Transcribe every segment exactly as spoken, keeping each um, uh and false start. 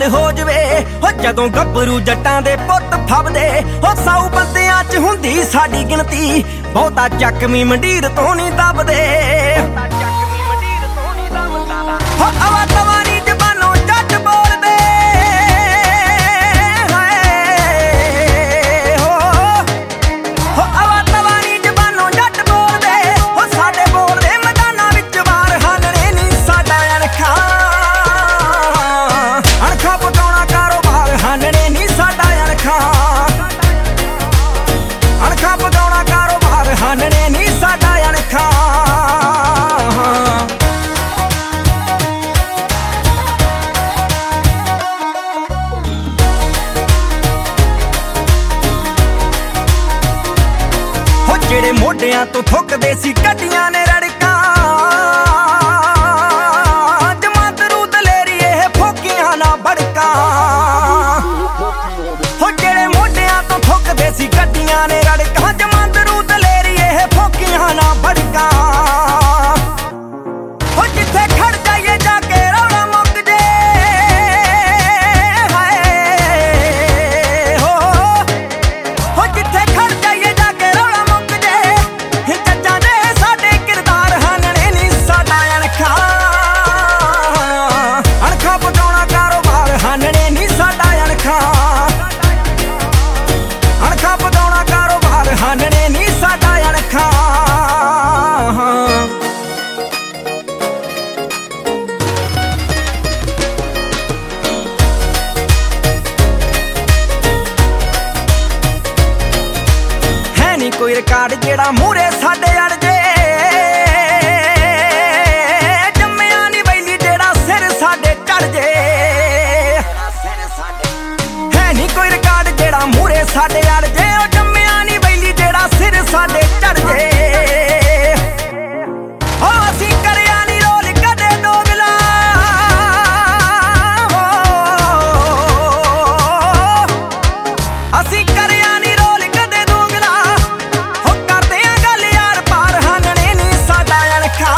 ਹੱਲ ਹੋ ਜਵੇ ਹੋ ਜਦੋਂ ਗੱਭਰੂ ਜੱਟਾਂ ਦੇ ਪੁੱਤ ਫੱਬਦੇ ਹੋ ਸੌ ਬੰਦਿਆਂ 'ਚ ਹੁੰਦੀ ਸਾਡੀ ਗਿਣਤੀ ਬਹੁਤਾ ਚੱਕਵੀਂ ਮੰਡੀਰ ਤੋਂ ਨਹੀਂ ਦੱਬਦੇ ਹੋ ਆਵਾ ਤਵਾਰੀ ਜ਼ਬਾਨੋਂ ਜੱਟ ਬੋਲਦੇ ਹੋ ਹੋ ਆਵਾ ਤਵਾਰੀ ਜ਼ਬਾਨੋਂ ਜੱਟ ਬੋਲਦੇ ਹੋ ਸਾਡੇ ਬੋਲਦੇ ਮੈਦਾਨਾਂ ਵਿੱਚ ਵਾਰ ਹਾਲਣੇ ਨਹੀਂ ਸਾਡਾ ਅਣਖਾਂ ਅਣਖਾਂ ਪਕਾਉਣਾ ਕਾਰੋਬਾਰ ਹਾਲਣੇ ਨਹੀਂ ਸਾਡਾ ਅਣਖਾਂ ਅਣਖਾਂ ਪਕਾਉਣਾ ਕਾਰੋਬਾਰ ਹਾਲਣੇ ਨਹੀਂ ਸਾਡਾ ਅਣਖਾਂ ਜਿਹੜੇ ਮੋਢਿਆਂ ਤੋਂ ਥੁੱਕਦੇ ਸੀ ਗੱਡੀਆਂ ਨੇ ਰੜਕਾਂ ਜਮਾਂਦਰੂ ਦਲੇਰੀ ਇਹ ਫੋਕੀਆਂ ਨਾ ਬੜਕਾਂ ਹੋ ਜਿਹੜੇ ਮੋਢਿਆਂ ਤੋਂ ਥੁੱਕਦੇ ਸੀ ਗੱਡੀਆਂ ਨੇ ਰੜਕਾਂ ਜਮਾਂਦਰੂ ਦਲੇਰੀ ਇਹ ਫੋਕੀਆਂ ਨਾ ਬੜਕਾਂ ਹੋ ਜਿੱਥੇ ਖੜ ਜਾਈਏ ਜਾ ਕੇ ਰੌਲਾ ਮੁੱਕ ਜੇ ਹਾਏ ਹੋ ਹੋ ਜਿੱਥੇ ਖੜ ਜਾਈਏ ਜਾ ਕੇ ਰੌਲਾ ਮੁੱਕ ਜੇ ਜੱਜਾਂ ਦੇ ਸਾਡੇ ਕਿਰਦਾਰ ਹਾਨਣੇ ਨਹੀਂ ਸਾਡਾ ਅਣਖਾਂ ਅਣਖਾਂ ਪਕਾਉਣਾ ਕਾਰੋਬਾਰ ਹਾਨਣੇ ਨਹੀਂ ਸਾਡਾ ਅਣਖਾਂ ਅਣਖਾਂ ਪਕਾਉਣਾ ਕਾਰੋਬਾਰ ਹਾਨਣੇ ਨਹੀਂ ਸਾਡਾ ਅਣਖਾਂ ਹੈ ਨਹੀਂ ਕੋਈ ਰਿਕਾਰਡ ਜਿਹੜਾ ਮੂਹਰੇ ਸਾਡੇ ਅੜ ਜੇ ਜੰਮਿਆ ਨਹੀਂ ਬੈਲੀ ਜਿਹੜਾ ਸਿਰ ਸਾਡੇ ਚੜ ਜੇ ਹੈ ਨਹੀਂ ਕੋਈ ਰਿਕਾਰਡ ਜਿਹੜਾ ਮੂਹਰੇ ਸਾਡੇ ਅੜ ਜੇ ਉਹ ਜੰਮਿਆ ਨਹੀਂ ਬੈਲੀ ਜਿਹੜਾ ਸਿਰ ਸਾਡੇ ਚੜ ਜੇ ਹੋ ਅਸੀਂ ਕਰਿਆ ਨਹੀਂ ਰੋਲ ਕਦੇ ਦੋਗਲਾ ਅਸੀਂ ਕਰਿਆ ਨਹੀਂ ਰੋਲ ਕਦੇ ਦੋਗਲਾ ਹੋ ਕਰਦੇ ਆ ਗੱਲ ਯਾਰ ਪਾਰ ਹਾਨਣੇ ਨਹੀਂ ਸਾਡਾ ਅਣਖਾਂ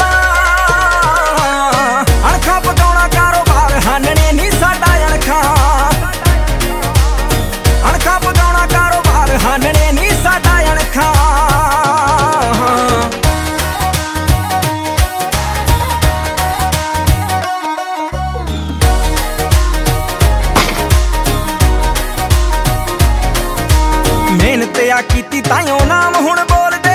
ਅਣਖਾਂ ਪਕਾਉਣਾ ਕਾਰੋਬਾਰ ਹਾਨਣੇ ਨਹੀਂ ਸਾਡਾ ਅਣਖਾਂ ਅਣਖਾਂ ਪਕਾਉਣਾ ਕਾਰੋਬਾਰ ਹਾਨਣੇ ਨਹੀਂ ਸਾਡਾ ਅਣਖਾਂ ਮਿਹਨਤ ਆ ਕੀਤੀ ਤਾਈਓ ਨਾਮ ਹੁਣ ਬੋਲਦੇ